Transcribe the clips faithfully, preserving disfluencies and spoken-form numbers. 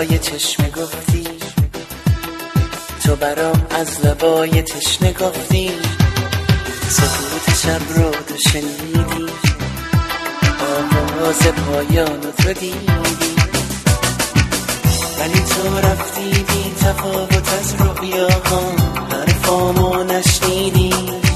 صدای چشم گفتی، تو برام از لبای تشنه گفتی، سکوت شب رو تو شنیدی، آواز پایان رو تو دیدی، ولی تو رفتی بی تفاوت از رؤیاهام، حرفامو نشنیدی،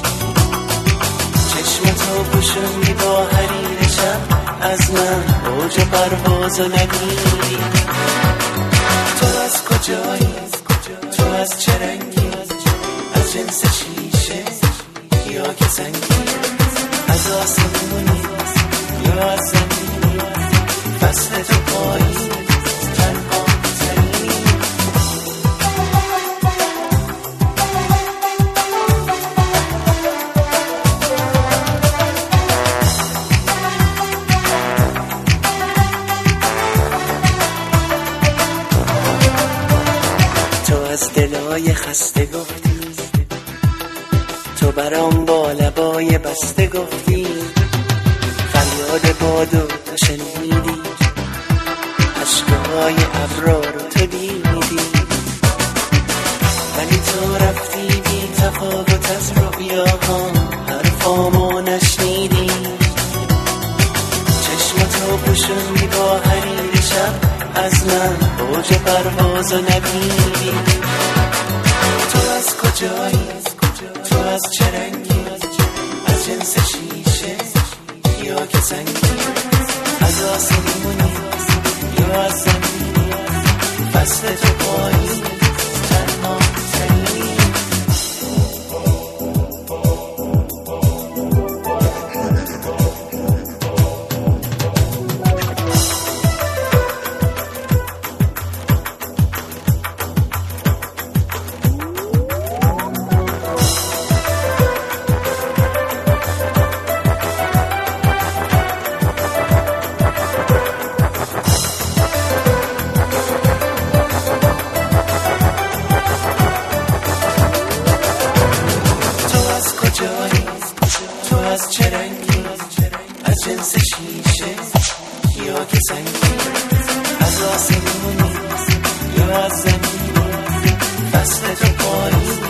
چشم تو پوشوندی با حریر شب، از من اوج پروازو ندیدی. تو از کجایی؟ تو از چه رنگی؟ از جنس شیشه یا که سنگی؟ از آسمونی یا از زمینی؟ فصل تو پاییز تنها زنی. تو از دلای خسته گفتی، تو برام با لبای بسته گفتی، فریاد بادو تو شنیدی، عشقای ابرار رو تو دیدی، ولی تو رفتی بی تفاوت از رؤیاهام، حرفامو نشنیدی، چشم تو پوشوندی با حریر شب، از من اوج پروازو ندیدی. تو از کجایی؟ تو از چه رنگی؟ از جنس شیشه یا که سنگی؟ از آسمونی یا از زمینی؟ فصل تو پاییز تنها زنی. تو از چه رنگی؟ از جنس شیشه یا که سنگی؟ از آسمونی یا از زمینی؟ فصل تو پاییز